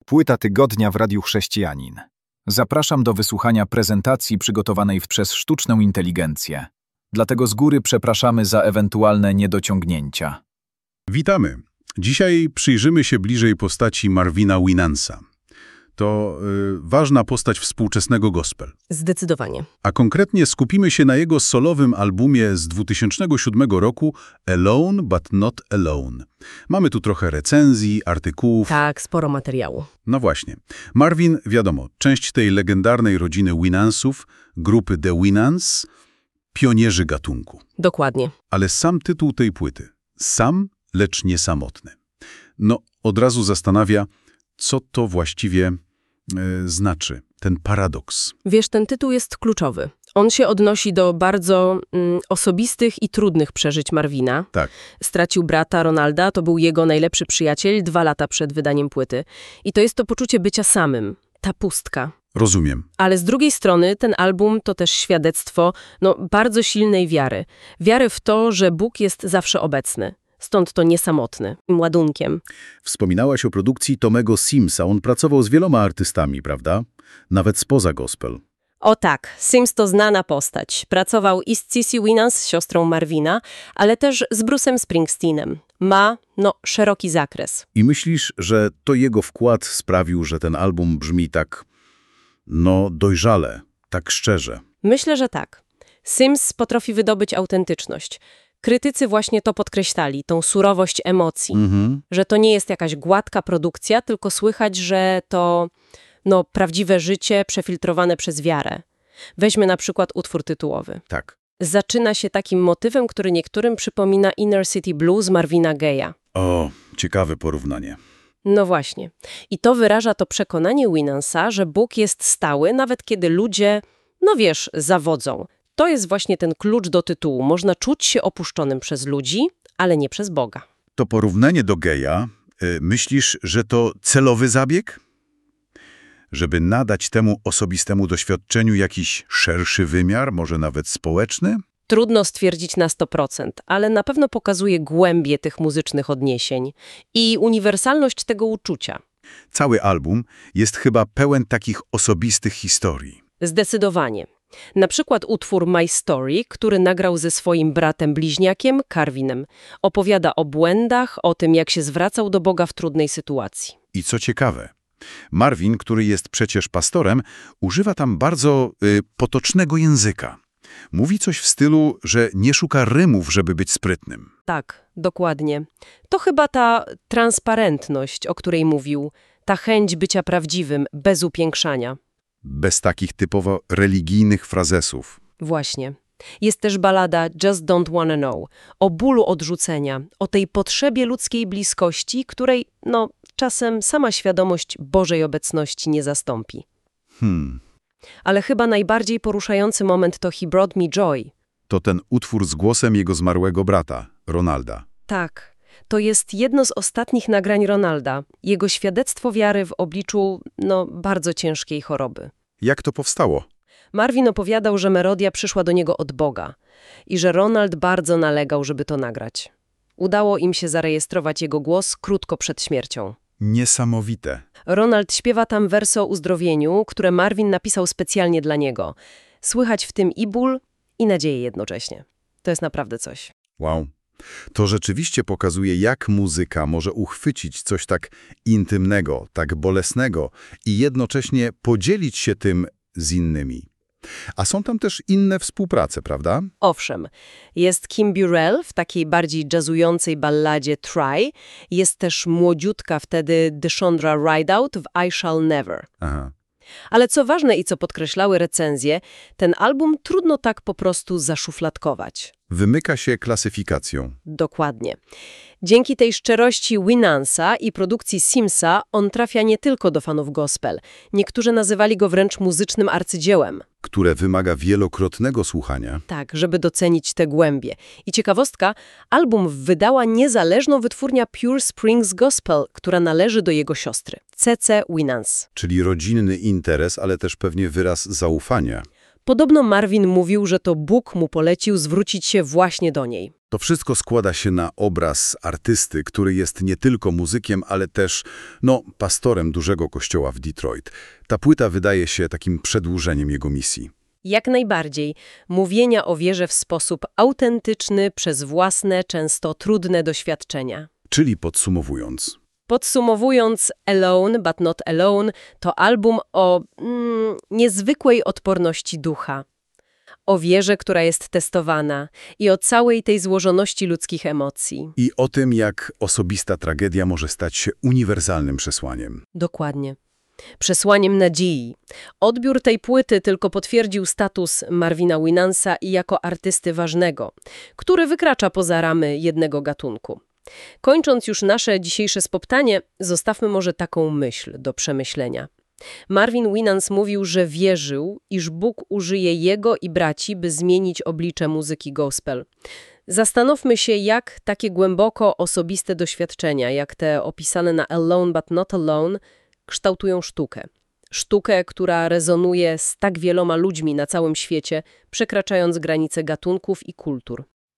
Płyta tygodnia w Radiu Chrześcijanin. Zapraszam do wysłuchania prezentacji przygotowanej przez sztuczną inteligencję. Dlatego z góry przepraszamy za ewentualne niedociągnięcia. Witamy. Dzisiaj przyjrzymy się bliżej postaci Marvina Winansa. To ważna postać współczesnego gospel. Zdecydowanie. A konkretnie skupimy się na jego solowym albumie z 2007 roku Alone but Not Alone. Mamy tu trochę recenzji, artykułów. Tak, sporo materiału. No właśnie. Marvin, wiadomo, część tej legendarnej rodziny Winansów, grupy The Winans, pionierzy gatunku. Dokładnie. Ale sam tytuł tej płyty, sam, lecz nie samotny. No, od razu zastanawia, co to właściwie znaczy, ten paradoks. Wiesz, ten tytuł jest kluczowy. On się odnosi do bardzo osobistych i trudnych przeżyć Marvina. Tak. Stracił brata Ronalda, to był jego najlepszy przyjaciel 2 lata przed wydaniem płyty. I to jest to poczucie bycia samym, ta pustka. Rozumiem. Ale z drugiej strony ten album to też świadectwo bardzo silnej wiary. Wiary w to, że Bóg jest zawsze obecny. Stąd to niesamotny, ładunkiem. Wspominałaś o produkcji Tomego Simsa. On pracował z wieloma artystami, prawda? Nawet spoza gospel. O tak, Sims to znana postać. Pracował i z Cissy Winans, siostrą Marvina, ale też z Bruce'em Springsteenem. Ma, szeroki zakres. I myślisz, że to jego wkład sprawił, że ten album brzmi tak, dojrzale, tak szczerze? Myślę, że tak. Sims potrafi wydobyć autentyczność. Krytycy właśnie to podkreślali, tą surowość emocji. Że to nie jest jakaś gładka produkcja, tylko słychać, że to prawdziwe życie przefiltrowane przez wiarę. Weźmy na przykład utwór tytułowy. Tak. Zaczyna się takim motywem, który niektórym przypomina Inner City Blues Marvina Gaye'a. O, ciekawe porównanie. No właśnie. I to wyraża to przekonanie Winansa, że Bóg jest stały, nawet kiedy ludzie, zawodzą. To jest właśnie ten klucz do tytułu. Można czuć się opuszczonym przez ludzi, ale nie przez Boga. To porównanie do Gaye'a, myślisz, że to celowy zabieg? Żeby nadać temu osobistemu doświadczeniu jakiś szerszy wymiar, może nawet społeczny? Trudno stwierdzić na 100%, ale na pewno pokazuje głębię tych muzycznych odniesień i uniwersalność tego uczucia. Cały album jest chyba pełen takich osobistych historii. Zdecydowanie. Na przykład utwór My Story, który nagrał ze swoim bratem bliźniakiem, Carvinem, opowiada o błędach, o tym, jak się zwracał do Boga w trudnej sytuacji. I co ciekawe, Marvin, który jest przecież pastorem, używa tam bardzo potocznego języka. Mówi coś w stylu, że nie szuka rymów, żeby być sprytnym. Tak, dokładnie. To chyba ta transparentność, o której mówił, ta chęć bycia prawdziwym, bez upiększania. Bez takich typowo religijnych frazesów. Właśnie. Jest też balada Just Don't Wanna Know, o bólu odrzucenia, o tej potrzebie ludzkiej bliskości, której, czasem sama świadomość Bożej obecności nie zastąpi. Ale chyba najbardziej poruszający moment to He Brought Me Joy. To ten utwór z głosem jego zmarłego brata, Ronalda. Tak, to jest jedno z ostatnich nagrań Ronalda. Jego świadectwo wiary w obliczu, bardzo ciężkiej choroby. Jak to powstało? Marvin opowiadał, że melodia przyszła do niego od Boga i że Ronald bardzo nalegał, żeby to nagrać. Udało im się zarejestrować jego głos krótko przed śmiercią. Niesamowite. Ronald śpiewa tam wersy o uzdrowieniu, które Marvin napisał specjalnie dla niego. Słychać w tym i ból, i nadzieję jednocześnie. To jest naprawdę coś. Wow. To rzeczywiście pokazuje, jak muzyka może uchwycić coś tak intymnego, tak bolesnego i jednocześnie podzielić się tym z innymi. A są tam też inne współprace, prawda? Owszem. Jest Kim Burrell w takiej bardziej jazzującej balladzie Try. Jest też młodziutka wtedy Deshandra Rideout w I Shall Never. Aha. Ale co ważne i co podkreślały recenzje, ten album trudno tak po prostu zaszufladkować. Wymyka się klasyfikacją. Dokładnie. Dzięki tej szczerości Winansa i produkcji Simsa on trafia nie tylko do fanów gospel. Niektórzy nazywali go wręcz muzycznym arcydziełem. Które wymaga wielokrotnego słuchania. Tak, żeby docenić te głębie. I ciekawostka, album wydała niezależną wytwórnia Pure Springs Gospel, która należy do jego siostry, C.C. Winans. Czyli rodzinny interes, ale też pewnie wyraz zaufania. Podobno Marvin mówił, że to Bóg mu polecił zwrócić się właśnie do niej. To wszystko składa się na obraz artysty, który jest nie tylko muzykiem, ale też, pastorem dużego kościoła w Detroit. Ta płyta wydaje się takim przedłużeniem jego misji. Jak najbardziej. Mówienia o wierze w sposób autentyczny przez własne, często trudne doświadczenia. Czyli podsumowując. Podsumowując, Alone but Not Alone to album o niezwykłej odporności ducha. O wierze, która jest testowana i o całej tej złożoności ludzkich emocji. I o tym, jak osobista tragedia może stać się uniwersalnym przesłaniem. Dokładnie. Przesłaniem nadziei. Odbiór tej płyty tylko potwierdził status Marvina Winansa i jako artysty ważnego, który wykracza poza ramy jednego gatunku. Kończąc już nasze dzisiejsze spotkanie, zostawmy może taką myśl do przemyślenia. Marvin Winans mówił, że wierzył, iż Bóg użyje jego i braci, by zmienić oblicze muzyki gospel. Zastanówmy się, jak takie głęboko osobiste doświadczenia, jak te opisane na Alone but Not Alone, kształtują sztukę. Sztukę, która rezonuje z tak wieloma ludźmi na całym świecie, przekraczając granice gatunków i kultur.